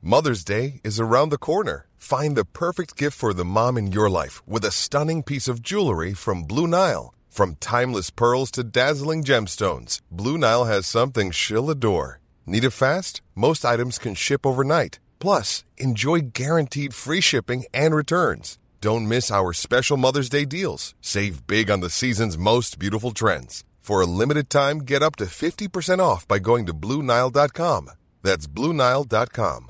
Mother's Day is around the corner. Find the perfect gift for the mom in your life with a stunning piece of jewelry from Blue Nile. From timeless pearls to dazzling gemstones, Blue Nile has something she'll adore. Need it fast? Most items can ship overnight. Plus, enjoy guaranteed free shipping and returns. Don't miss our special Mother's Day deals. Save big on the season's most beautiful trends. For a limited time, get up to 50% off by going to BlueNile.com. That's BlueNile.com.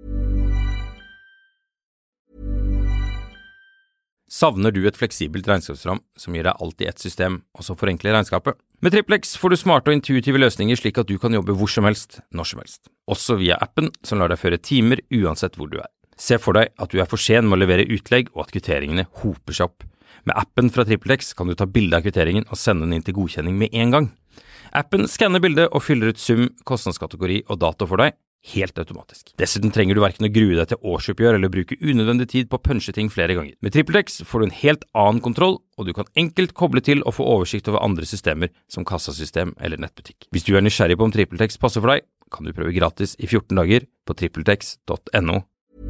Savner du et fleksibelt regnskapsprogram som gir deg alt i ett system, og som forenkler regnskapet? Med TrippelX får du smarte og intuitive løsninger slik at du kan jobbe hvor som helst, når som helst. Også via appen som lar deg føre timer uansett hvor du er. Se for deg at du er for sen med å levere utlegg og at kvitteringene hoper seg opp. Med appen fra TrippelX kan du ta bilde av kvitteringen og sende den inn til godkjenning med en gang. Appen skanner bildet og fyller ut sum, kostnadskategori og dato for deg, helt automatisk. Dessuten trenger du hverken å grue deg til årsoppgjør eller bruke unødvendig tid på å punche ting flere ganger. Med TrippelX får du en helt annen kontroll, og du kan enkelt koble til og få oversikt over andre systemer som kassasystem eller nettbutikk. Hvis du er nysgjerrig på om TrippelX passer for deg, kan du prøve gratis i 14 dager på trippeltex.no.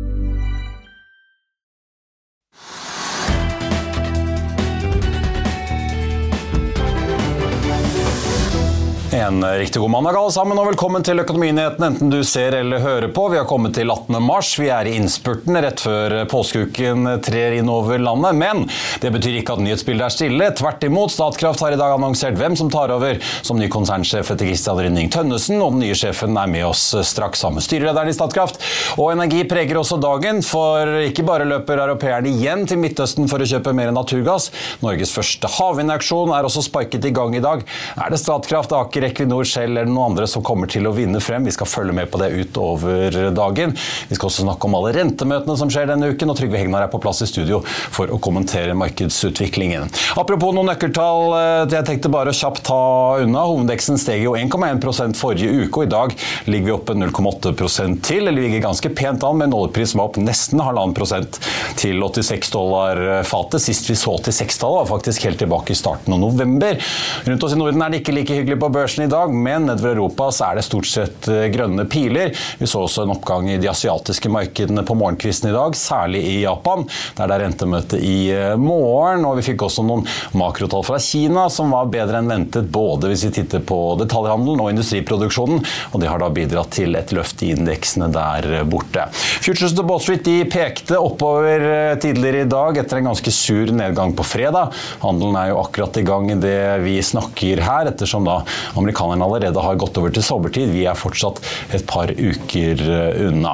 En riktig god mandag alle sammen, og velkommen til Økonominyheten, enten du ser eller hører på. Vi har kommet til 18. mars, vi er i innspurten rett før påskeuken trer inn over landet, men det betyr ikke at nyhetsbildet er stille. Tvert imot, Statkraft har i dag annonsert hvem som tar over som ny konsernsjef etter Christian Rynning Tønnesen, og den nye sjefen er med oss straks sammen med styrelederen i Statkraft. Og energi preger også dagen, for ikke bare løper europeerne igjen til Midtøsten for å kjøpe mer naturgass. Norges første havvindaksjon er også sparket i gang i dag. Er det Statkraft, Aker, Equinor, Shell eller noen andre som kommer til å vinne frem? Vi skal følge med på det utover dagen. Vi skal også snakke om alle rentemøtene som skjer denne uken, og Trygve Hegnar er på plass i studio for å kommentere markedsutviklingen. Apropos noen nøkkeltall, jeg tenkte bare kjapt ta unna. Hovedindeksen steg jo 1,1% forrige uke, og i dag ligger vi oppe 0,8% til, eller vi ligger ganske pent an med en oljepris som var opp nesten 1,5% til $86 fatet. Sist vi så til 6-tallet var faktisk helt tilbake i starten av november. Rundt oss i Norden er det ikke like hyggelig på børsen i dag, men nedover Europa så er det stort sett grønne piler. Vi så også en oppgang i de asiatiske markedene på morgenkvisten i dag, særlig i Japan, der det er rentemøte i morgen, og vi fikk også noen makrotall fra Kina som var bedre enn ventet, både hvis vi titter på detaljhandelen og industriproduksjonen, og det har da bidratt til et løft i indeksene der borte. Futures til Wall Street de pekte oppover tidligere i dag etter en ganske sur nedgang på fredag. Handelen er jo akkurat i gang i det vi snakker her, ettersom da amerikanerne allerede har gått over til sommertid. Vi er fortsatt et par uker unna.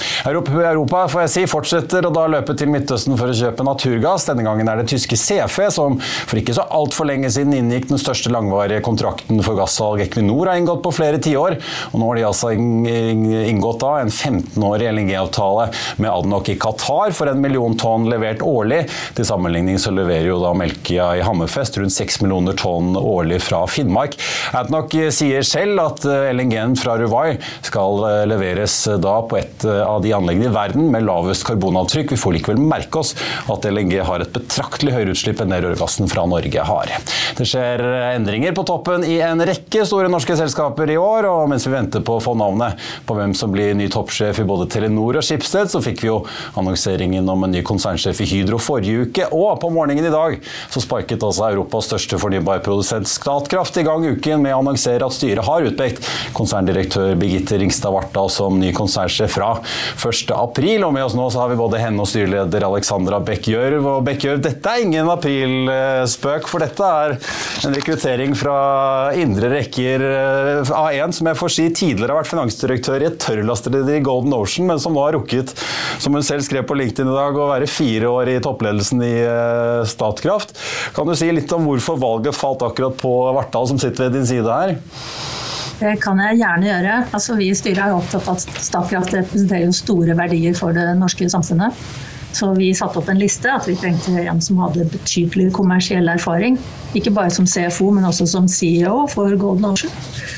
Europa får jeg si, fortsetter å da løpe til Midtøsten for å kjøpe naturgass. Denne gangen er det tyske CFE som for ikke så alt for lenge siden inngikk den største langvarige kontrakten for gassalg Equinor har inngått på flere tiår. Og nå har de altså inngått da en 15-årig LNG-avtale med ADNOC i Qatar for 1 million tonn levert årlig. Til sammenligning så leverer jo da Melkia i Hammerfest rundt 6 millioner tonn årlig fra Finnmark. ADNOC sier selv at LNG-en fra Ruwais skal leveres da på et av de anleggene i verden med lavest karbonavtrykk. Vi får likevel merke oss at LNG har et betraktelig høyere utslipp enn det rørgassen fra Norge har. Det skjer endringer på toppen i en rekke store norske selskaper i år, og mens vi venter på å få navnet på hvem som blir ny toppsjef i både Telenor og Schibsted, så fikk vi jo annonseringen om en ny konsernsjef i Hydro forrige uke, og på morgenen i dag så sparket altså Europas største fornybarprodusent Statkraft i gang uken med å annonsere at styret har utpekt konserndirektør Birgitte Ringstad Vartdal som ny konsernsjef fra 1. april, og med oss nå så har vi både henne og styreleder Alexandra Bech-Gjørv. Og Bech-Gjørv, dette er ingen aprilspøk, for dette er en rekruttering fra indre rekker av en som jeg får si tidligere har vært finansdirektør i et tørrlastereder i Golden Ocean, men som nå har rukket, som hun selv skrev på LinkedIn i dag, å være 4 år i toppledelsen i Statkraft. Kan du si litt om hvorfor valget falt akkurat på Vartdal som sitter ved din side her? Det kan jeg gjerne gjøre. Altså, vi i styret er opptatt av at Statkraft representerer jo store verdier for det norske samfunnet. Så vi satte opp en liste at vi trengte en som hadde betydelig kommersiell erfaring. Ikke bare som CFO, men også som CEO for Golden Ocean.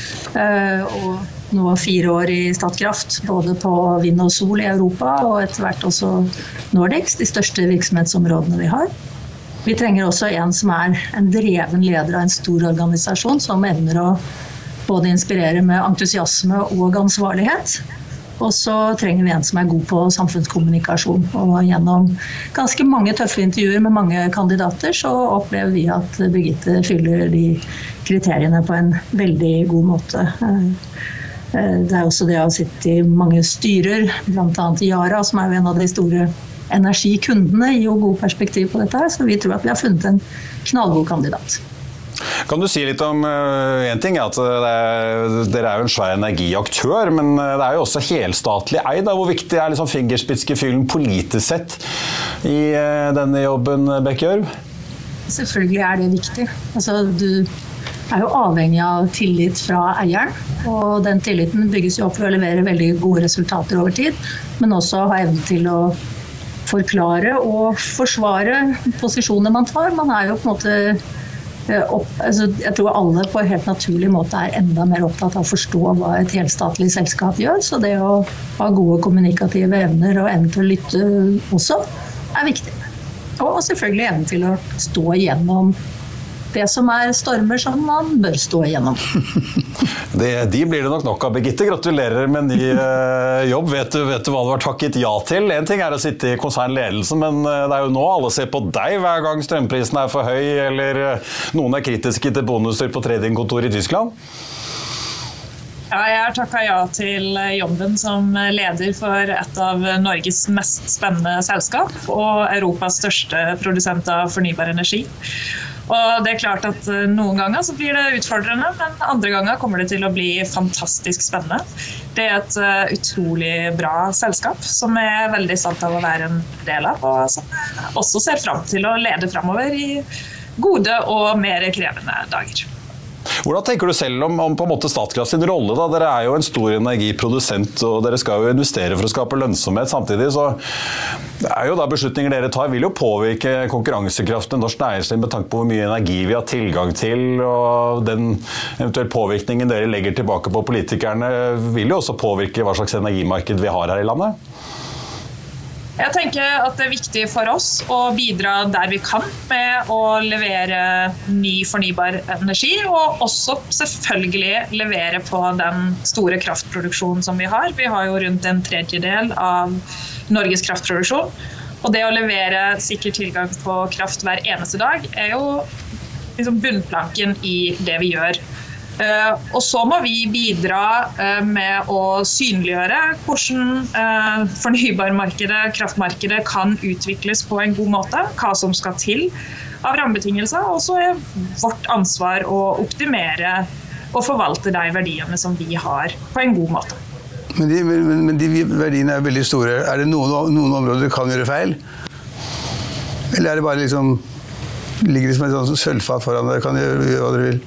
Og nå 4 år i Statkraft, både på vind og sol i Europa, og etter hvert også Nordics, de største virksomhetsområdene vi har. Vi trenger også en som er en dreven leder av en stor organisasjon, som evner å både inspirere med entusiasme og ansvarlighet. Og så trenger vi en som god på samfunnskommunikasjon. Og gjennom ganske mange tøffe intervjuer med mange kandidater, så opplever vi at Birgitte fyller de kriteriene på en veldig god måte. Det også det å sitte i mange styrer, blant annet i Yara, som jo en av de store energikundene, gir jo god perspektiv på dette her, så vi tror at vi har funnet en knallgod kandidat. Kan du si litt om en ting, at dere jo en svær energiaktør, men det jo også helstatlig eid. Hvor viktig liksom fingerspitzgefühlen politisk sett i denne jobben, Bech-Gjørv? Selvfølgelig det viktig. Altså, du jo avhengig av tillit fra eieren, og den tilliten bygges jo opp for å levere veldig gode resultater over tid, men også ha evne til å forklare og forsvare posisjoner man tar. Man jo på en måte jeg tror alle på en helt naturlig måte enda mer opptatt av å forstå hva et helstatlig selskap gjør, så det å ha gode kommunikative evner og evne til å lytte også viktig. Og selvfølgelig evne til å stå igjennom det som stormer som man bør stå igjennom. De blir det nok av, Birgitte. Gratulerer med ny jobb. Vet du hva du har takket ja til? En ting å sitte i konsernledelsen, men det jo nå alle ser på deg hver gang strømprisen for høy, eller noen kritiske til bonuser på tradingkontor i Tyskland. Ja, jeg har takket ja til jobben som leder for et av Norges mest spennende selskap, og Europas største produsent av fornybar energi. Og det klart at noen ganger så blir det utfordrende, men andre ganger kommer det til å bli fantastisk spennende. Det et utrolig bra selskap som veldig stolt av å være en del av, og som også ser frem til å lede fremover i gode og mer krevende dager. Hvordan tenker du selv om på en måte Statkraft sin rolle da? Dere jo en stor energiprodusent, og dere skal jo investere for å skape lønnsomhet. Samtidig så det jo da beslutninger dere tar vil jo påvirke konkurransekraften i norsk næringsliv med tanke på hvor mye energi vi har tilgang til, og den eventuelle påvirkningen dere legger tilbake på politikerne vil jo også påvirke hva slags energimarked vi har her i landet. Jeg tenker at det viktig for oss å bidra der vi kan med å levere ny fornybar energi, og også selvfølgelig levere på den store kraftproduksjonen som vi har. Vi har jo rundt 1/3 av Norges kraftproduksjon, og det å levere sikker tilgang på kraft hver eneste dag jo liksom bunnplanken i det vi gjør. Og så må vi bidra med å synliggjøre hvordan fornybarmarkedet, kraftmarkedet kan utvikles på en god måte, hva som skal til av rammebetingelser, og så vårt ansvar å optimere og forvalte de verdiene som vi har på en god måte. Men de verdiene veldig store. Det noen områder du kan gjøre feil? Eller det bare liksom, ligger det som et sånt sølvfat foran deg, kan gjøre hva dere vil?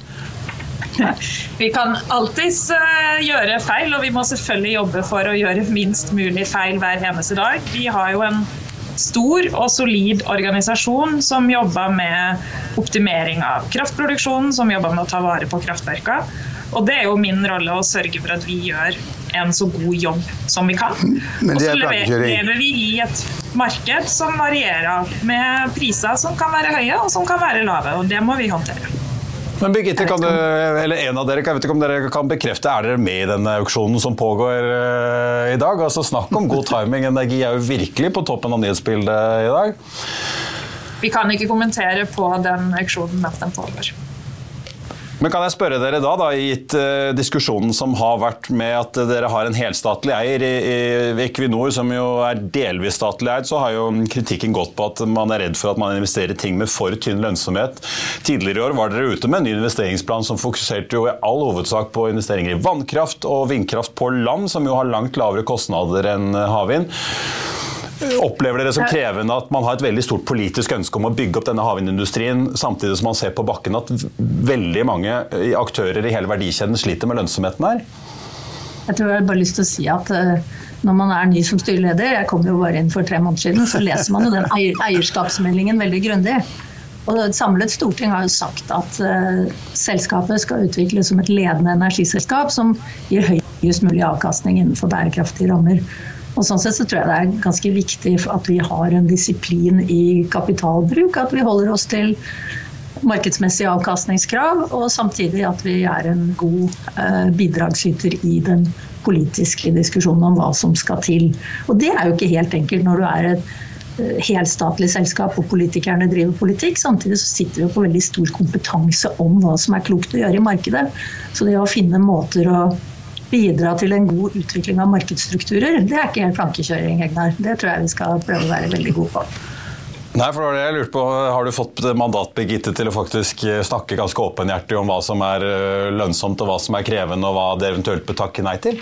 Vi kan alltid gjøre feil, og vi må selvfølgelig jobbe for å gjøre minst mulig feil hver eneste dag. Vi har jo en stor og solid organisasjon som jobber med optimering av kraftproduksjonen, som jobber med å ta vare på kraftverka. Og det jo min rolle å sørge for at vi gjør en så god jobb som vi kan. Og så lever vi i et marked som varierer med priser som kan være høye og som kan være lave, og det må vi håndtere. Men Birgitte, eller en av dere, jeg vet ikke om dere kan bekrefte, dere med i denne auksjonen som pågår i dag? Altså snakk om god timing, energi jo virkelig på toppen av nyhetsbildet i dag. Vi kan ikke kommentere på den auksjonen mens den pågår. Men kan jeg spørre dere da, gitt diskusjonen som har vært med at dere har en helstatlig eier i Equinor, som jo delvis statlig eid, så har jo kritikken gått på at man redd for at man investerer ting med for tynn lønnsomhet. Tidligere i år var dere ute med en ny investeringsplan som fokuserte jo i all hovedsak på investeringer i vannkraft og vindkraft på land, som jo har langt lavere kostnader enn havvind. Opplever dere som krevende at man har et veldig stort politisk ønske om å bygge opp denne havvindindustrien, samtidig som man ser på bakken at veldig mange aktører i hele verdikjeden sliter med lønnsomheten her? Jeg tror jeg bare har lyst til å si at når man ny som styreleder, jeg kom jo bare inn for 3 måneder siden, så leser man jo den eierskapsmeldingen veldig grundig. Og et samlet storting har jo sagt at selskapet skal utvikles som et ledende energiselskap som gir høyest mulig avkastning innenfor bærekraftige rammer. Og sånn sett så tror jeg det ganske viktig at vi har en disiplin i kapitalbruk, at vi holder oss til markedsmessige avkastningskrav, og samtidig at vi en god bidragsyter i den politiske diskusjonen om hva som skal til. Og det jo ikke helt enkelt når du et helstatlig selskap og politikerne driver politikk. Samtidig så sitter vi på veldig stor kompetanse om hva som klokt å gjøre i markedet. Så det å finne måter å bidra til en god utvikling av markedsstrukturer, det ikke helt flankekjøring, Egnar. Det tror jeg vi skal prøve å være veldig gode på. Nei, for det jeg lurte på, har du fått mandat, Birgitte, til å faktisk snakke ganske åpenhjertig om hva som lønnsomt og hva som krevende og hva det eventuelt bør takke nei til?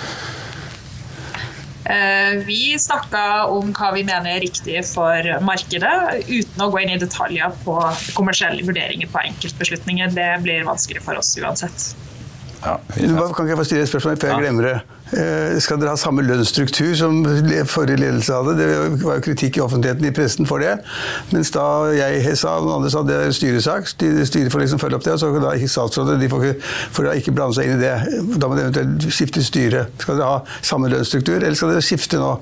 Vi snakket om hva vi mener riktig for markedet, uten å gå inn i detaljer på kommersielle vurderinger på enkeltbeslutninger. Det blir vanskelig for oss uansett. Ja, kan ikke jeg få stille et spørsmål før jeg glemmer det? Skal dere ha samme lønnsstruktur som forrige ledelse hadde? Det var jo kritikk i offentligheten i pressen for det. Mens da jeg sa, og noen andre sa, det styresak. Styret får liksom følge opp det, og så da ikke statsrådet, de får da ikke blande seg inn i det. Da må det eventuelt skifte styre. Skal dere ha samme lønnsstruktur, eller skal dere skifte nå?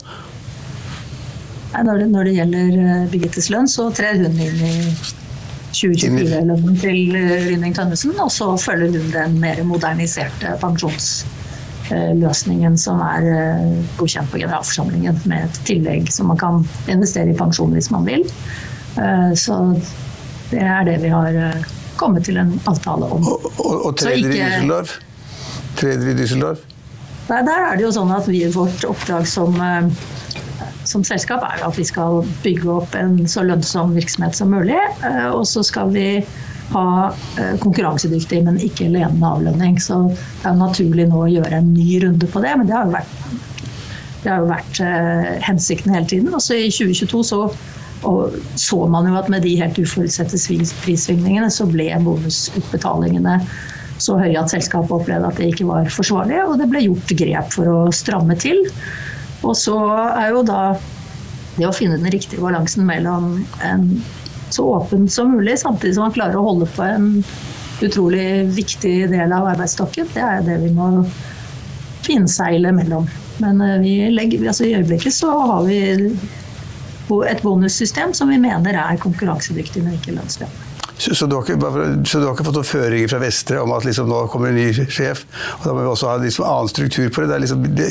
Når det gjelder Birgittes lønn, så trer hun inn i 2024-lønnen til Rynning Tønnesen, og så følger hun den mer moderniserte pensjonsløsningen som godkjent på generalforsamlingen, med et tillegg som man kan investere i pensjon hvis man vil. Så det det vi har kommet til en avtale om. Og treder i Düsseldorf? Treder i Düsseldorf? Nei, der det jo sånn at vårt oppdrag som selskap jo at vi skal bygge opp en så lønnsom virksomhet som mulig, og så skal vi ha konkurransedyktig, men ikke ledende avlønning. Så det jo naturlig nå å gjøre en ny runde på det, men det har jo vært hensikten hele tiden. Og så i 2022 så man jo at med de helt uforutsette prissvingningene så ble bonusutbetalingene så høye at selskapet opplevde at det ikke var forsvarlig, og det ble gjort grep for å stramme til. Og så jo da det å finne den riktige balansen mellom en så åpen som mulig, samtidig som man klarer å holde på en utrolig viktig del av arbeidsstokken. Det det vi må finseile mellom. Men i øyeblikket så har vi et bonussystem som vi mener konkurransedyktig, men ikke lønnsledende. Så du har ikke fått noen føringer fra Vestre om at liksom, nå kommer en ny sjef, og da må vi også ha liksom, annen struktur på det?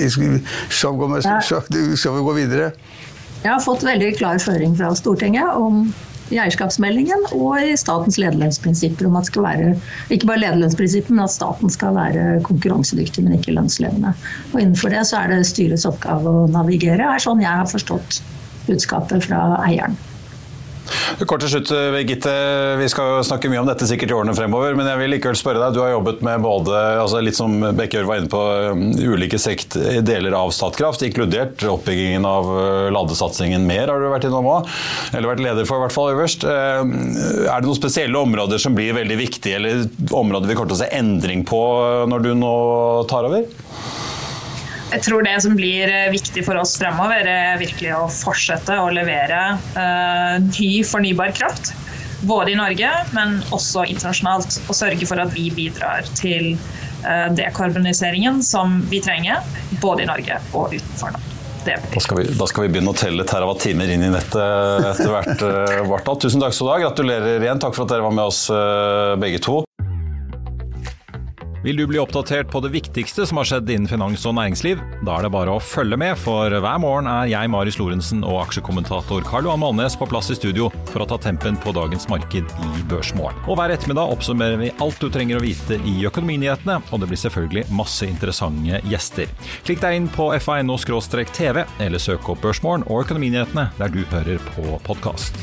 Skal vi gå videre? Jeg har fått veldig klar føring fra Stortinget om i eierskapsmeldingen og i statens lederlønnsprinsipper om at det skal være, ikke bare lederlønnsprinsipper, men at staten skal være konkurransedyktig, men ikke lønnsledende. Og innenfor det så det styrets oppgave å navigere, sånn jeg har forstått budskapet fra eieren. Kort til slutt, Birgitte, vi skal jo snakke mye om dette sikkert i årene fremover, men jeg vil likevel spørre deg, du har jobbet med både, litt som Bekkjør var inne på, ulike deler av Statkraft, inkludert oppbyggingen av ladesatsingen mer har du vært innom også, eller vært leder for i hvert fall øverst. Det noen spesielle områder som blir veldig viktige, eller områder vi kommer til å se endring på når du nå tar over? Jeg tror det som blir viktig for oss fremover virkelig å fortsette å levere ny fornybar kraft, både i Norge, men også internasjonalt, og sørge for at vi bidrar til dekarboniseringen som vi trenger, både i Norge og utenfor Norge. Da skal vi begynne å telle terawatt-timer inn i nettet etter hvert, Vartdal. Tusen takk skal du ha. Gratulerer igjen. Takk for at dere var med oss begge to. Vil du bli oppdatert på det viktigste som har skjedd innen finans og næringsliv? Da det bare å følge med, for hver morgen jeg, Marius Lorentzen og aksjekommentator Karl Johan Malnes på plass i studio for å ta tempen på dagens marked i Børsmorgen. Og hver ettermiddag oppsummerer vi alt du trenger å vite i økonominyhetene, og det blir selvfølgelig masse interessante gjester. Klikk deg inn på FA.no/TV, eller søk opp Børsmorgen og økonominyhetene der du hører på podcast.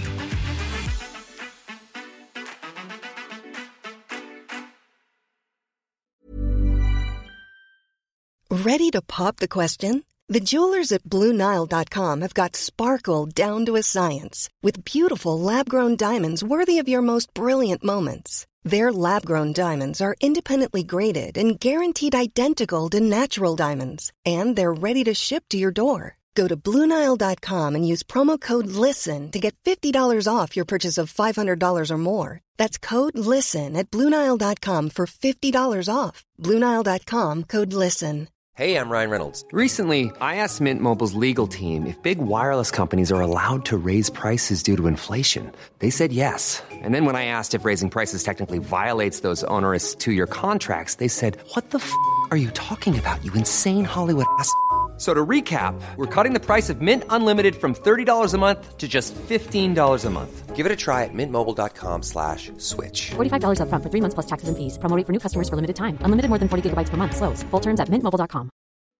Ready to pop the question? The jewelers at BlueNile.com have got sparkle down to a science with beautiful lab-grown diamonds worthy of your most brilliant moments. Their lab-grown diamonds are independently graded and guaranteed identical to natural diamonds, and they're ready to ship to your door. Go to BlueNile.com and use promo code LISTEN to get $50 off your purchase of $500 or more. That's code LISTEN at BlueNile.com for $50 off. BlueNile.com, code LISTEN. Hey, I'm Ryan Reynolds. Recently, I asked Mint Mobile's legal team if big wireless companies are allowed to raise prices due to inflation. They said yes. And then when I asked if raising prices technically violates those onerous two-year contracts, they said, "What the f*** are you talking about, you insane Hollywood ass?" So to recap, we're cutting the price of Mint Unlimited from $30 a month to just $15 a month. Give it a try at mintmobile.com/switch. $45 up front for 3 months plus taxes and fees. Promo rate for new customers for limited time. Unlimited more than 40 gigabytes per month. Slows full terms at mintmobile.com.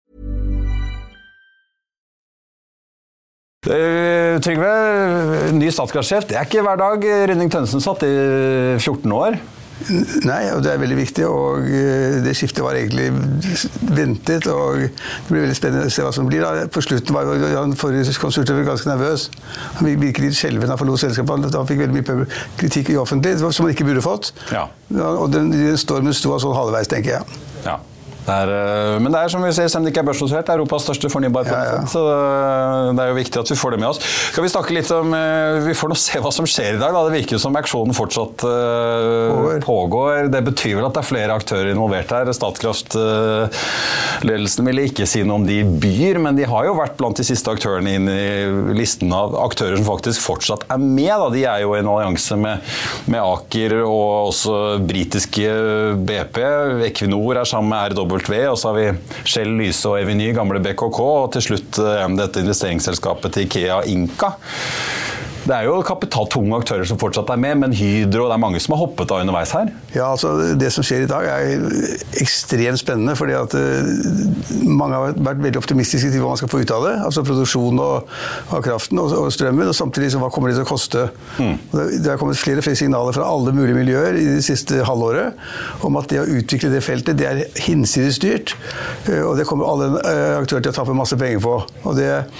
Trygve, ny statskraftsjef, det ikke hver dag. Rynning Tønnesen satt i 14 år. Nei, og det veldig viktig, og det skiftet var egentlig ventet, og det blir veldig spennende å se hva som blir. På slutten var han forrige konsultør ganske nervøs. Han virket litt skjelven av forlot selskapet. Han fikk veldig mye kritikk i offentlig, som han ikke burde fått. Ja. Og den stormen sto av sånn halvveis, tenker jeg. Ja. Men det som vi ser, selv om det ikke børsnotert, det Europas største fornybarprodusent, så det jo viktig at vi får det med oss. Skal vi snakke litt om, vi får nå se hva som skjer i dag da. Det virker jo som aksjonen fortsatt pågår. Det betyr vel at det flere aktører involvert her. Statkraftledelsen vil ikke si noe om de byr, men de har jo vært blant de siste aktørene inn i listen av aktører som faktisk fortsatt med. Da. De jo i en allianse med Aker og også britiske BP. Equinor sammen med RW, og så har vi Shell, Lyse og Eveny, gamle BKK, og til slutt dette investeringsselskapet til IKEA, Inka. Det jo kapitaltunge aktører som fortsatt med, men Hydro, det mange som har hoppet av underveis her. Ja, altså det som skjer i dag ekstremt spennende, fordi at mange har vært veldig optimistiske til hva man skal få ut av det, altså produksjon av kraften og strømmen, og samtidig så hva kommer det til å koste. Det har kommet flere signaler fra alle mulige miljøer i det siste halvåret om at det å utvikle det feltet, det hinsides dyrt, og det kommer alle aktører til å tappe masse penger på, og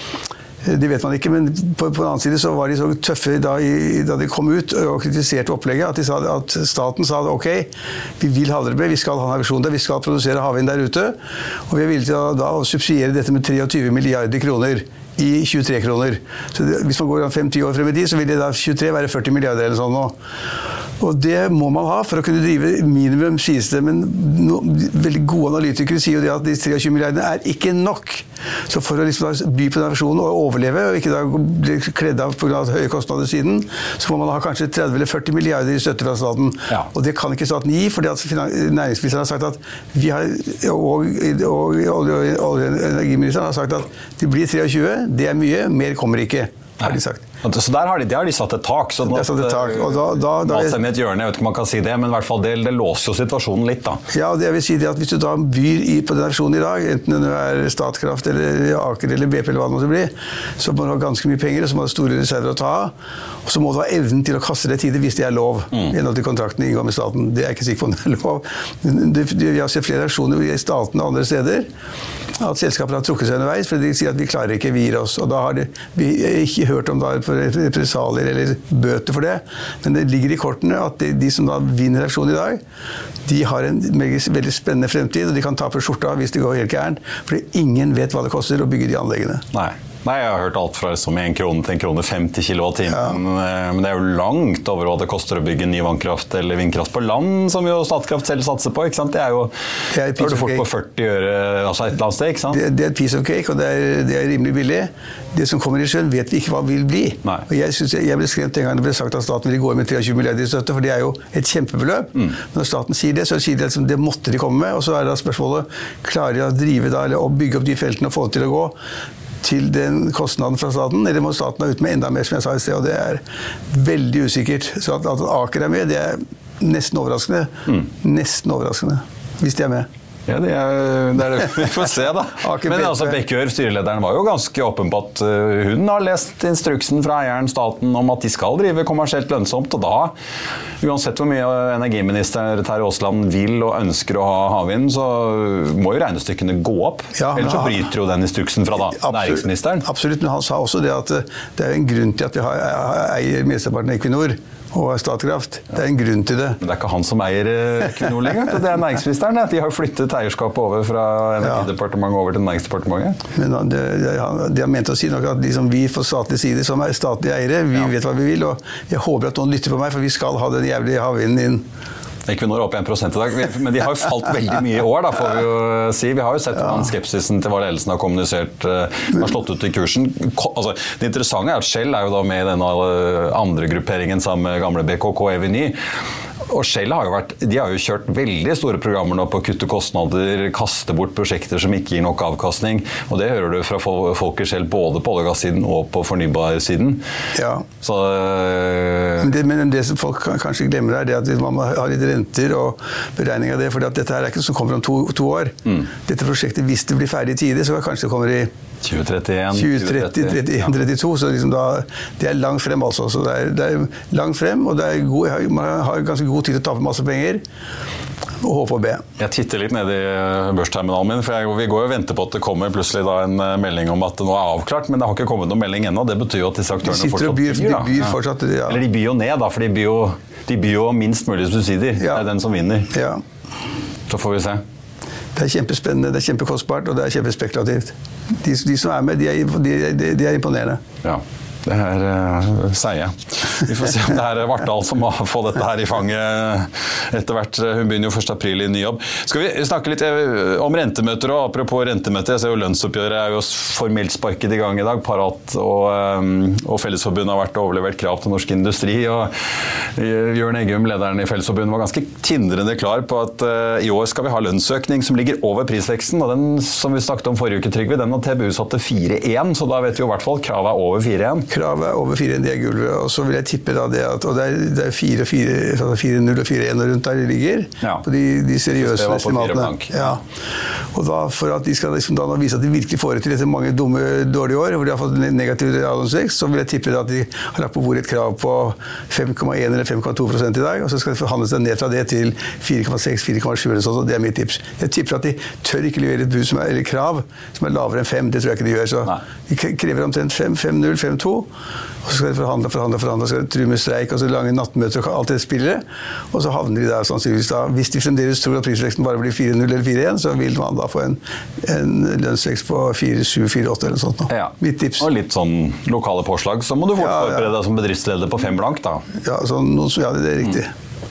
det vet man ikke, men på den annen side så var de så tøffe da de kom ut og kritiserte opplegget, at staten sa ok, vi vil ha det med, vi skal ha en avisjon der, vi skal produsere havvind der ute, og vi villige til da å subsidiere dette med 23 milliarder kroner i 23 kroner. Så hvis man går 5-10 år frem i tid, så vil det da 23 være 40 milliarder eller sånn nå. Og det må man ha for å kunne drive minimum, sies det, men veldig gode analytikere sier jo det at de 23 milliardene ikke nok. Så for å liksom by på den versjonen og overleve, og ikke da bli kledd av på grunn av høye kostnader siden, så må man ha kanskje 30 eller 40 milliarder i støtte fra staten. Ja. Og det kan ikke staten gi, fordi at næringsministeren har sagt at vi har, og olje- og energiministeren har sagt at det blir 23, det mye, mer kommer ikke, har de sagt. Så der har de satt et tak. Så det satt et tak. Og da i et hjørne, jeg vet ikke om man kan si det, men i hvert fall det låser jo situasjonen litt da. Ja, det vil si det at hvis du da byr på den versjonen i dag, enten det Statkraft eller Aker eller BP eller hva det måtte bli, så må du ha ganske mye penger, og så må du ha store reserver å ta av, og så må du ha evnen til å kaste det tider hvis det lov, gjennom til kontraktene inngår med staten. Det jeg ikke sikker på om det lov. Vi har sett flere aksjoner i staten og andre steder, at selskaper har trukket seg underveis, for de sier at vi klarer ikke, vi gir oss. Og da har vi ikke hørt om da represalier eller bøter for det, men det ligger i kortene at de som da vinner aksjonen i dag, de har en veldig spennende fremtid, og de kan ta på skjorta hvis det går helt gærent, fordi ingen vet hva det koster å bygge de anleggene. Nei, jeg har hørt alt fra som 1 krone til 1 krone 50 kilowattimen, ja. Men det jo langt over hva det koster å bygge ny vannkraft eller vindkraft på land, som jo Statkraft selv satser på, ikke sant? Det jo du fort på 40 øre, altså et eller annet sted, ikke sant? Det et piece of cake, og det rimelig billig. Det som kommer i sjøen vet vi ikke hva vil bli. Nei. Og jeg ble skremt en gang det ble sagt at staten ville gå med 23 milliarder i støtte, for det jo et kjempebeløp. Når staten sier det, så sier de at det måtte de komme med, og så det da spørsmålet, klarer de å drive da, eller å bygge opp de feltene og få det til å gå til den kostnaden fra staten, eller må staten ha ut med enda mer, som jeg sa i sted, og det veldig usikkert. Så at Aker med, det nesten overraskende. Nesten overraskende, hvis de med. Ja, det det vi får se da. Men altså Bekkjør, styrelederen, var jo ganske åpen på at hun har lest instruksen fra eieren staten om at de skal drive kommersielt lønnsomt, og da, uansett hvor mye energiminister Terje Aasland vil og ønsker å ha havvind, så må jo regnestykkene gå opp. Ja, ellers så bryter jo den instruksen fra næringsministeren. Absolutt, men han sa også det at det en grunn til at vi eier mesteparten av Equinor og Statkraft. Det en grunn til det. Men det ikke han som eier Equinor lenger. Det næringsministeren. De har flyttet eierskapet over fra Energidepartementet over til Næringsdepartementet. Men de har ment å si noe at liksom vi på statlig side som statlige eiere, vi vet hva vi vil, og jeg håper at noen lytter på meg, for vi skal ha den jævlige havvinden inn. Equinor opp 1% I dag, men de har jo falt veldig mye I år, da, får vi jo si. Vi har jo sett hvordan skepsisen til hva ledelsen har kommunisert har slått ut I kursen. Altså, det interessante at Shell jo da med I denne andre grupperingen sammen med gamle BKK Eviny. Og Shell har jo kjørt veldig store programmer nå på å kutte kostnader, kaste bort prosjekter som ikke gir nok avkastning, og det hører du fra folk I Shell både på olje- og gassiden og på fornybarsiden. Ja. Så, men det som folk kanskje glemmer det at man har litt renter og beregning av det, for dette her ikke som kommer om to år. Dette prosjektet, hvis det blir ferdig I tide, så kanskje det kommer I 2031, 2032, så liksom det langt frem altså, så det langt frem, og man har ganske god tid til å tape masse penger, og håpe og be. Jeg titter litt ned I børsterminalen min, for vi går og venter på at det kommer plutselig da en melding om at det nå avklart, men det har ikke kommet noen melding ennå, det betyr jo at disse aktørene fortsatt byr, Eller de byr jo ned da, for de byr jo minst mulig subsidier, det den som vinner. Ja. Så får vi se. Det kjempespennende, det kjempekostbart, og det kjempespekulativt. De som med, de imponerende. Ja. Det sier jeg. Vi får se om det Vartdal som må få dette her I fanget etter hvert. Hun begynner jo 1. april I ny jobb. Skal vi snakke litt om rentemøter, og apropos rentemøter, jeg ser jo lønnsoppgjøret jo formelt sparket I gang I dag. Parat og Fellesforbundet har vært overlevert krav til norsk industri, og Jørn Eggum, lederen I Fellesforbundet, var ganske tindrende klar på at I år skal vi ha lønnsøkning som ligger over prisveksten, og den som vi snakket om forrige uke, Trygve, den har TBU satt til 4,1, så da vet vi jo I hvert fall kravet over 4,1. Kravet over 4,1, det gulvet, og så vil jeg tippe da det at, og det 4,0 og 4,1 rundt der de ligger, på de seriøse estimatene. Ja. Og da, for at de skal liksom da vise at de virkelig får til etter mange dårlige år, hvor de har fått negativ reallønnsvekst, så vil jeg tippe at de har lagt på bordet et krav på 5,1 eller 5,2% I dag, og så skal det forhandle seg ned fra det til 4,6, 4,7 eller sånn, det mitt tips. Jeg tipper at de tør ikke levere et bud eller krav som lavere enn 5, det tror jeg ikke de gjør, så de krever omtrent 5,0, 5,2, og så skal de forhandle, så skal de true med streik, og så lange nattmøter og alt det spillet, og så havner de der sannsynligvis da, hvis de fremdeles tror at prisveksten bare blir 4,0 eller 4,1, så vil man da få en lønnsvekst på 4,7, 4,8 eller sånt. Ja. Mitt tips. Og litt sånn lokale påslag, så må du forberede deg som bedriftsleder på 5 blank da. Ja, det riktig.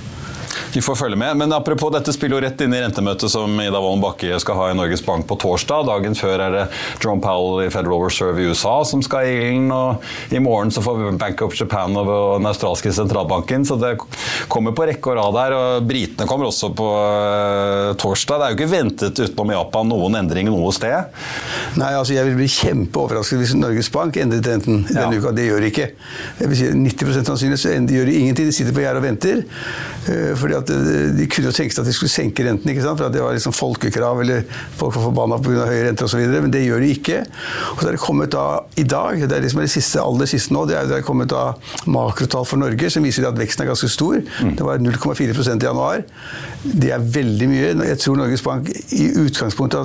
Vi får følge med, men apropos dette spiller jo rett inn I rentemøtet som Ida Wolden Bakke skal ha I Norges Bank på torsdag. Dagen før det Jerome Powell I Federal Reserve I USA som skal I ilden, og I morgen så får vi Bank of Japan og den australske sentralbanken, så det kommer på rekke og rad her, og britene kommer også på torsdag. Det jo ikke ventet utenom Japan noen endring noe sted. Nei, altså jeg vil bli kjempeoverrasket hvis Norges Bank endret renten denne uka. Det gjør ikke. Jeg vil si 90% sannsynlig så gjør de ingenting. De sitter på gjerde og venter, fordi at de kunne jo tenke seg at de skulle senke renten, ikke sant? For at det var liksom folkekrav, eller folk var forbannet på grunn av høye renter og så videre, men det gjør de ikke. Og så det kommet da I dag, det liksom det aller siste nå, det kommet da makrotall for Norge, som viser at veksten ganske stor. Det var 0,4% I januar. Det veldig mye. Jeg tror Norges Bank I utgangspunktet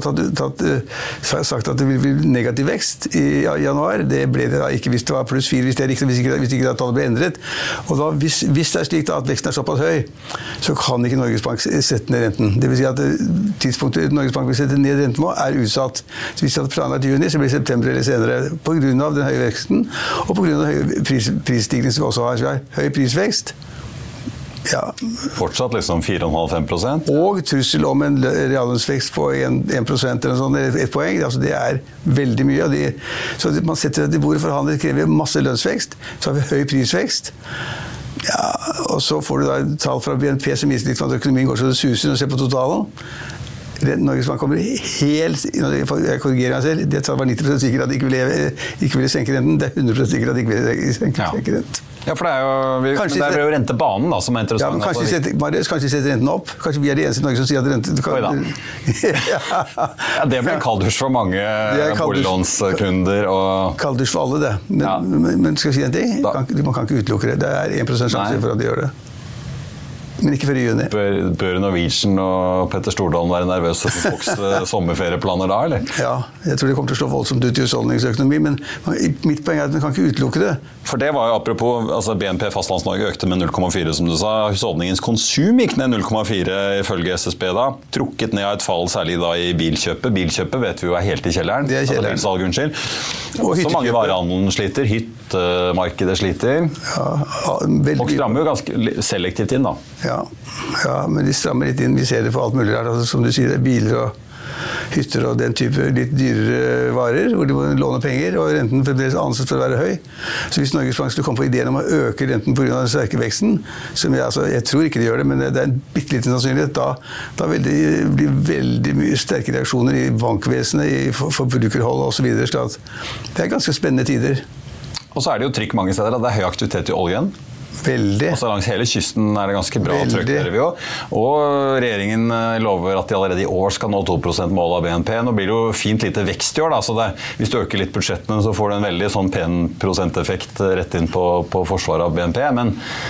har sagt at det vil bli negativ vekst I januar. Det ble det da ikke hvis det var pluss 4, hvis det riktig, hvis ikke tallet ble endret. Og da, hvis det slik da, at veksten såpass høy, så kan ikke Norges Bank sette ned renten. Det vil si at tidspunktet Norges Bank vil sette ned renten på utsatt. Så hvis det hadde planlagt juni, så blir det september eller senere på grunn av den høye veksten, og på grunn av høy prisstigning som vi også har. Så vi har høy prisvekst. Ja. Fortsatt liksom 4,5%? Og trussel om en reallønnsvekst på 1% eller sånn, eller 1 poeng. Altså det veldig mye. Så man setter til bordet forhandlet, krever masse lønnsvekst, så har vi høy prisvekst. Ja, og så får du da tall fra BNP som viser litt at økonomien går så det suser når du ser på totalen. Norges Bank kommer helt, jeg korrigerer meg selv, det var 90% sikkert at de ikke ville senke renten, det 100% sikkert at de ikke ville senke renten. Ja, for det jo, jo rentebanen da, som interessant. Ja, kanskje sette renten opp. Kanskje vi det eneste i Norge som sier at renten... Ja, det blir kalddusj for mange boliglånskunder. Kalddusj for alle det. Men skal jeg si en ting? Man kan ikke utelukke det. Det 1% sjanse for at de gjør det. Men ikke før I juni. Bør Norwegian og Petter Stordalen være nervøse for folks sommerferieplaner da, eller? Ja, jeg tror det kommer til å slå voldsomt ut I husholdningsøkonomi, men mitt poeng at man kan ikke utelukke det. For det var jo apropos, altså BNP Fastlands-Norge økte med 0,4 som du sa, husholdningens konsum gikk ned 0,4 ifølge SSB da, trukket ned av et fall særlig da I bilkjøpet. Bilkjøpet vet vi jo helt I kjelleren. Det kjelleren. Altså unnskyld. Og så mange varehandelen sliter, hyttemarkedet sliter. Ja, veldig. Folk strammer jo ganske selektivt inn da. Ja, Ja, men de strammer litt inn. Vi ser det på alt mulig rart. Altså, som du sier, det er biler og hytter og den type litt dyrere varer, hvor de må låne penger, og renten fremdeles anses for å være høy. Så hvis Norges Bank skulle komme på ideen om å øke renten på grunn av den sterke veksten, som jeg tror ikke de gjør det, men det er en bitteliten sannsynlighet, da vil det bli veldig mye sterke reaksjoner i bankvesenet, i forbrukerhold og så videre. Så det er ganske spennende tider. Og så er det jo trykk mange steder at det er høy aktivitet i oljen. Veldig. Altså langs hele kysten er det ganske bra trykk, hører vi jo. Og regjeringen lover at de allerede i år skal nå 2%-målet av BNP. Nå blir det jo fint lite vekst i år, da. Så hvis du øker litt budsjettene, så får du en veldig sånn pen prosenteffekt rett inn på forsvaret av BNP. Men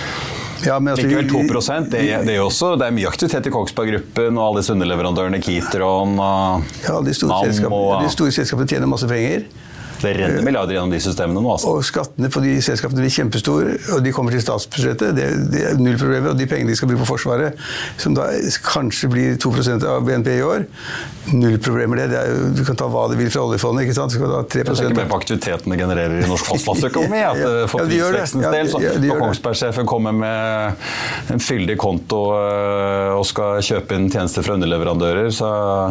likevel 2%, det er mye aktivitet i Kongsberg-gruppen og alle disse underleverandørene, Kitron og alle de store selskapene tjener masse penger. Det renner milliarder gjennom de systemene nå, altså. Og skattene på de selskapene blir kjempestore, og de kommer til statsbudsjettet. Det er null problemer, og de pengene de skal bruke på forsvaret, som da kanskje blir 2% av BNP i år, null problemer det. Du kan ta hva du vil fra oljefondet, ikke sant? Du skal ta 3%. Jeg tenker mer på aktivitetene genererer i norsk fastlandsøkonomi, at for prisvekstens del, så når Kongsberg-sjefen kommer med en fyldig konto og skal kjøpe inn tjenester fra underleverandører, så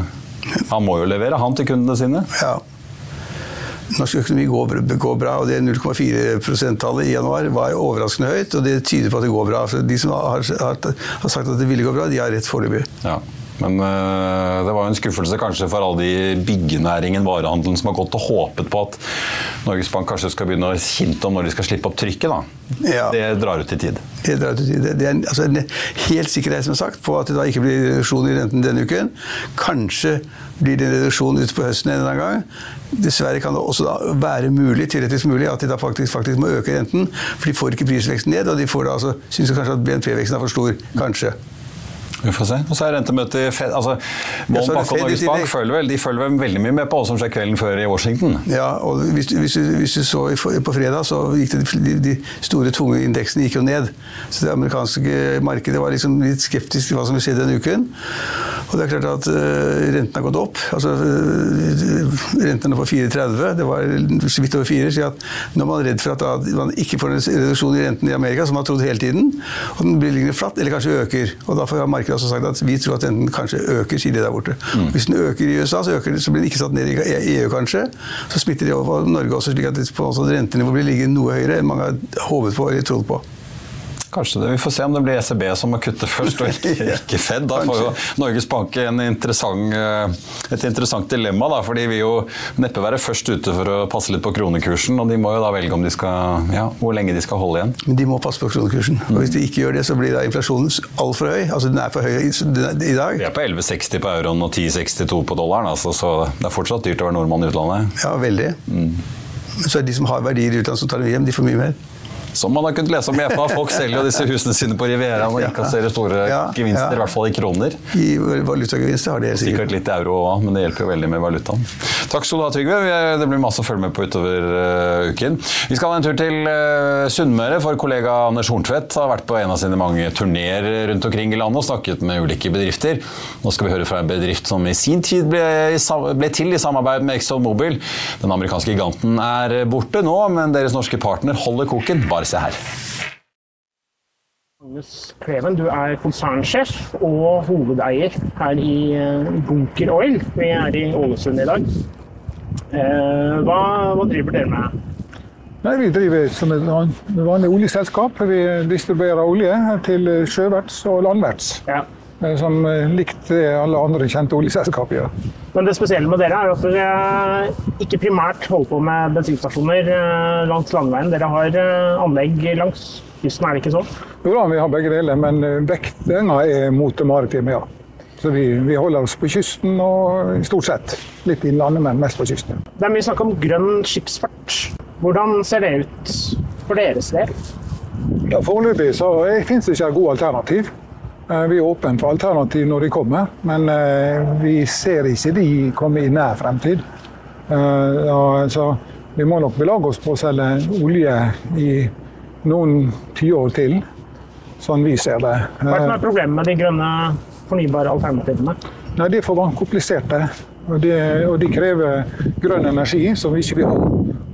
han må jo levere han til kundene sine. Ja. Norsk økonomi går bra, og det 0,4%-tallet i januar var overraskende høyt, og det tyder på at det går bra. Så de som har sagt at det ville gå bra, de har rett foreløpig. Ja. Men det var jo en skuffelse kanskje for alle de byggenæringen, varehandelen, som har gått og håpet på at Norges Bank kanskje skal begynne å hinte om når de skal slippe opp trykket, da. Ja. Det drar ut i tid. Det drar ut i tid. Det er altså en helt sikkerhet, som sagt, på at det da ikke blir reduksjon i renten denne uken. Kanskje blir det en reduksjon ut på høsten en eller annen gang. Dessverre kan det også da være mulig, teoretisk mulig, at de da faktisk må øke renten, for de får ikke prisveksten ned, og de får da altså, synes kanskje at BNP-veksten er for stor, kanskje. Vi får se. Og så er rentemøtet i Fed, altså Moll Bank og Norges Bank følger vel veldig mye med på hva som skjer kvelden før i Washington. Ja, og hvis du så på fredag, så gikk de store tunge indeksene gikk jo ned. Så det amerikanske markedet var liksom litt skeptisk til hva som vil skje denne uken. Og det er klart at renten har gått opp. Altså renten er på 4,30, det var så vidt over 4, så at når man er redd for at man ikke får en reduksjon i renten i Amerika, som man har trodd hele tiden, og den blir liggende flatt, eller kanskje øker, og da får markedet også sagt at vi tror at den kanskje øker, sier de der borte. Hvis den øker i USA, så blir den ikke satt ned i EU kanskje, så smitter det over Norge også, slik at rentenivået blir liggende noe høyere enn mange har håpet på eller trodd på. Kanskje det. Vi får se om det blir ECB som må kutte først, og ikke Fed. Da får jo Norges Bank et interessant dilemma, da, fordi vi jo neppe være først ute for å passe litt på kronekursen, og de må jo da velge om de skal, hvor lenge de skal holde igjen. Men de må passe på kronekursen, og hvis de ikke gjør det, så blir da inflasjonen alt for høy. Altså den er for høy i dag. Vi er på 11,60 på euroen og 10,62 på dollaren, altså, så det er fortsatt dyrt å være nordmann i utlandet. Ja, veldig. Så er de som har verdier i utlandet som tar dem hjem, de får mye mer. Som man har kunnet lese om i FA, folk selger jo disse husene sine på Riviera og inkasserer store gevinster, i hvert fall i kroner. I valutagevinster har det helt sikkert. Sikkert litt euro også, men det hjelper jo veldig med valutaen. Takk skal du ha, Trygve. Det blir masse å følge med på utover uken. Vi skal ha en tur til Sunnmøre, for kollega Anders Horntvedt har vært på en av sine mange turnéer rundt omkring i landet og snakket med ulike bedrifter. Nå skal vi høre fra en bedrift som i sin tid ble til i samarbeid med ExxonMobil. Den amerikanske giganten er borte nå, men deres norske partner holder koken. Bare se her. Magnus Kleven, du er konsernsjef og hovedeier her i Bunker Oil. Vi er i Ålesund i dag. Hva driver dere med? Nei, vi driver som et vanlig oljeselskap. Vi distribuerer olje til sjøverts og landverts. Ja. Som likt alle andre kjente oljeselskaper gjør. Men det spesielle med dere er at dere ikke primært holder på med bensinstasjoner langs landveien. Dere har anlegg langs kysten, er det ikke sånn? Jo da, vi har begge deler, men vekten er mot det maritime, ja. Så vi holder oss på kysten og stort sett litt innlandet, men mest på kysten. Det er mye snakk om grønn skipsfart. Hvordan ser det ut for deres del? Ja, foreløpig så finnes det ikke et godt alternativ. Vi er åpne for alternativ når de kommer, men vi ser ikke de komme i nær fremtid. Så vi må nok belage oss på å selge olje i noen 10 år til, sånn vi ser det. Hva er problemet med de grønne fornybare alternativene? Nei, de er for kompliserte, og de krever grønn energi som vi ikke vil ha.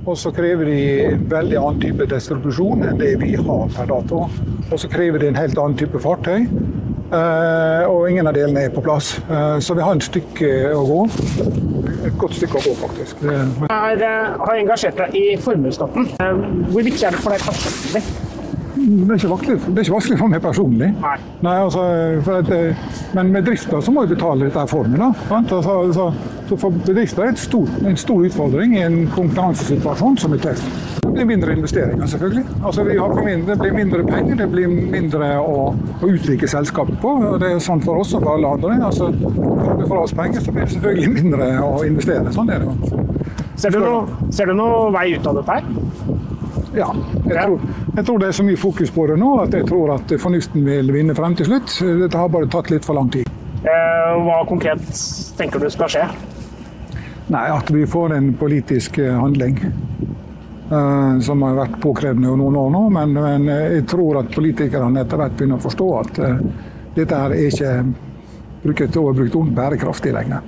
og så krever de en veldig annen type distribusjon enn det vi har per dato. Og så krever de en helt annen type fartøy, og ingen av delene på plass. Så vi har et stykke å gå. Et godt stykke å gå, faktisk. Jeg har engasjert deg i formuesskatten. Hvor viktig det for deg personlig? Det er ikke vanskelig for meg personlig. Nei, altså, men med driften så må vi betale dette formuen. Så for bedrifter er det en stor utfordring i en konkurransesituasjon som er tøff. Det blir mindre investeringer, selvfølgelig. Altså, det blir mindre penger, det blir mindre å utvikle selskapet på. Og det er sånn for oss og for alle andre. Altså, for oss penger så blir det selvfølgelig mindre å investere. Sånn er det. Ser du noe vei ut av dette her? Ja, jeg tror det er så mye fokus på det nå at jeg tror at fornuften vil vinne frem til slutt. Dette har bare tatt litt for lang tid. Hva konkret tenker du skal skje? Nei, at vi får en politisk handling som har vært påkrevende noen år nå, men jeg tror at politikerne etter hvert begynner å forstå at dette her er ikke, bruker et overbrukt ord, bærekraftig lenger.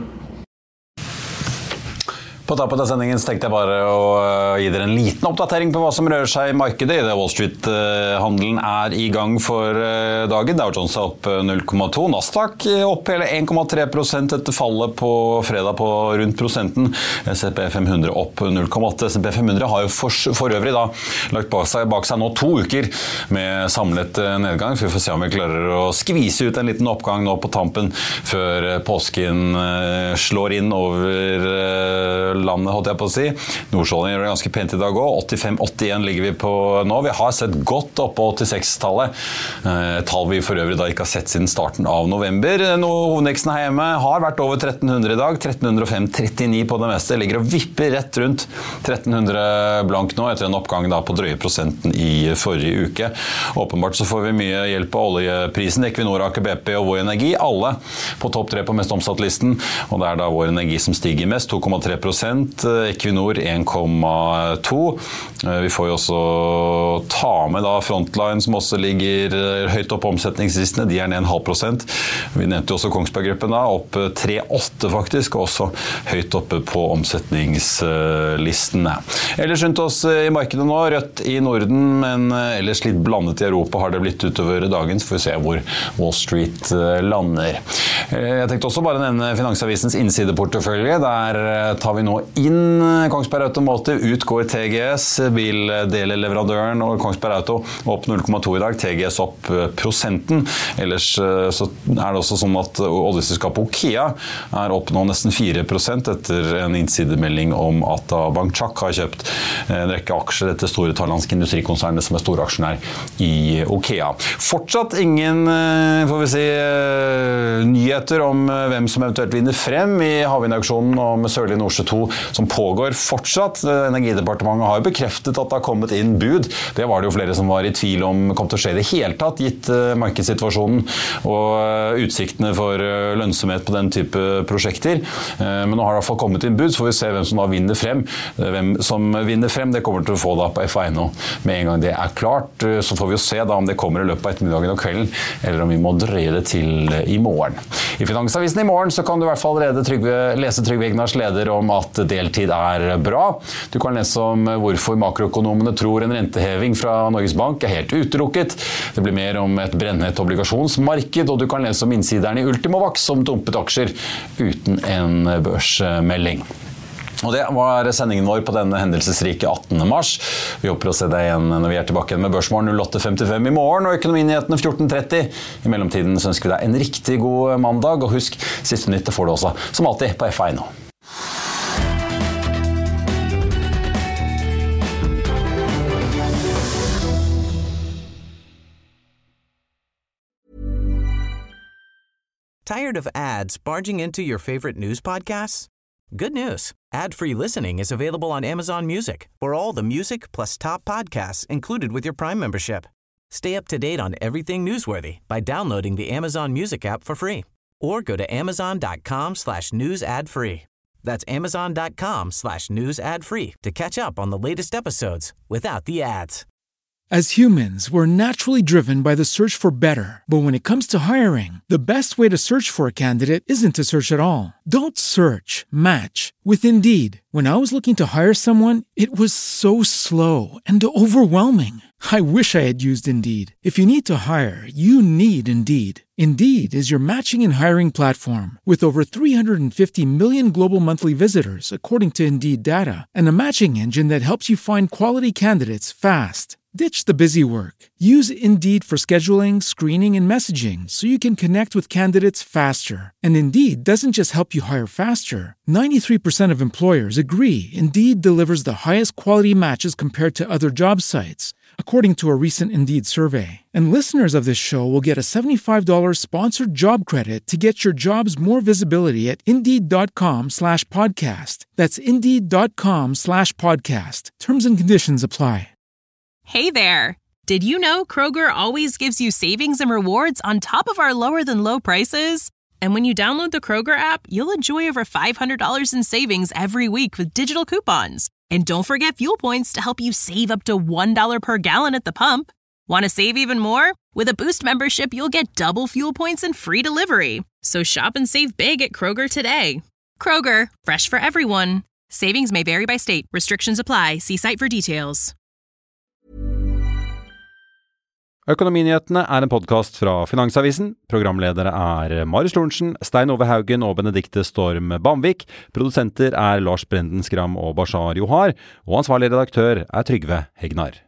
På tappet av sendingen tenkte jeg bare å gi dere en liten oppdatering på hva som rører seg i markedet. I det Wall Street-handelen er i gang for dagen. Dow Jones er opp 0,2. Nasdaq opp hele 1,3% etter fallet på fredag på rundt prosenten. S&P 500 opp 0,8. S&P 500 har jo for øvrig da lagt bak seg nå 2 uker med samlet nedgang. Vi får se om vi klarer å skvise ut en liten oppgang nå på tampen før påsken slår inn over landet, holdt jeg på å si. Nordsjøen gjør det ganske pent i dag også. 85-81 ligger vi på nå. Vi har sett godt opp på 86-tallet. Tall vi for øvrig da ikke har sett siden starten av november. Hovedindeksen her hjemme har vært over 1300 i dag. 1305,39 på det meste. Ligger og vipper rett rundt 1300 blank nå, etter en oppgang da på drøye prosenten i forrige uke. Åpenbart så får vi mye hjelp av oljeprisen. Equinor, Aker BP og Vår Energi, alle på topp 3 på mest omsatt-listen. Og det er da Vår Energi som stiger mest, 2,3%. Equinor 1,2. Vi får jo også ta med da Frontline, som også ligger høyt opp på omsetningslistene. De er ned 0,5%. Vi nevnte jo også Kongsberg-gruppen da, opp 3,8 faktisk, og også høyt oppe på omsetningslistene. Ellers rundt oss i markedet nå, rødt i Norden, men ellers litt blandet i Europa har det blitt utover dagen, så får vi se hvor Wall Street lander. Jeg tenkte også bare nevne Finansavisens innsideportefølje. Der tar vi nå inn Kongsberg Automotive, ut går TGS, bildeleleverandøren og Kongsberg Auto opp 0,2 i dag, TGS opp prosenten. Ellers så er det også sånn at oljeselskapet Okea er opp nå nesten 4% etter en innsidemelding om at Bank Chak har kjøpt en rekke aksjer etter store thailandske industrikonsernet som er store aksjonær i Okea. Fortsatt ingen, får vi si, nyheter om hvem som eventuelt vinner frem i havvindauksjonen om Sørlige Nordsjø 2 som pågår fortsatt. Energidepartementet har jo bekreftet at det har kommet inn bud. Det var det jo flere som var i tvil om kom til å skje i det hele tatt, gitt markedssituasjonen og utsiktene for lønnsomhet på den type prosjekter. Men nå har det i hvert fall kommet inn bud, så får vi se hvem som da vinner frem. Hvem som vinner frem, det kommer til å få da på FA1 med en gang det er klart. Så får vi jo se da om det kommer i løpet av ettermiddagen og kvelden, eller om vi må drøye det til i morgen. I Finansavisen i morgen så kan du i hvert fall lese Trygve Egnars leder om at deltid er bra. Du kan lese om hvorfor makroøkonomene tror en renteheving fra Norges Bank er helt utelukket. Det blir mer om et brennhett obligasjonsmarked, og du kan lese om innsiderne i Ultimovax som dumpet aksjer uten en børsmelding. Og det var sendingen vår på denne hendelsesrike 18. mars. Vi håper å se deg igjen når vi er tilbake igjen med Børsmorgen 08.55 i morgen og Økonominyhetene 14.30. I mellomtiden så ønsker vi deg en riktig god mandag, og husk, siste nytt får du også, som alltid, på FA1 nå. Tired of ads barging into your favorite news podcasts? Good news. Ad-free listening is available on Amazon Music for all the music plus top podcasts included with your Prime membership. Stay up to date on everything newsworthy by downloading the Amazon Music app for free or go to amazon.com/news ad free. That's amazon.com/news ad free to catch up on the latest episodes without the ads. As humans, we're naturally driven by the search for better. But when it comes to hiring, the best way to search for a candidate isn't to search at all. Don't search, match with Indeed. When I was looking to hire someone, it was so slow and overwhelming. I wish I had used Indeed. If you need to hire, you need Indeed. Indeed is your matching and hiring platform with over 350 million global monthly visitors, according to Indeed data, and a matching engine that helps you find quality candidates fast. Ditch the busy work. Use Indeed for scheduling, screening, and messaging so you can connect with candidates faster. And Indeed doesn't just help you hire faster. 93% of employers agree Indeed delivers the highest quality matches compared to other job sites, according to a recent Indeed survey. And listeners of this show will get a $75 sponsored job credit to get your jobs more visibility at Indeed.com/podcast. That's Indeed.com/podcast. Terms and conditions apply. Hey there! Did you know Kroger always gives you savings and rewards on top of our lower-than-low prices? And when you download the Kroger app, you'll enjoy over $500 in savings every week with digital coupons. And don't forget fuel points to help you save up to $1 per gallon at the pump. Want to save even more? With a Boost membership, you'll get double fuel points and free delivery. So shop and save big at Kroger today. Kroger, fresh for everyone. Savings may vary by state. Restrictions apply. See site for details. Økonominyhetene en podcast fra Finansavisen. Programledere Marius Lorentzen, Stein Ove Haugen og Benedikte Storm Bamvik. Produsenter Lars Brenden Skram og Bashar Johar. Og ansvarlig redaktør Trygve Hegnar.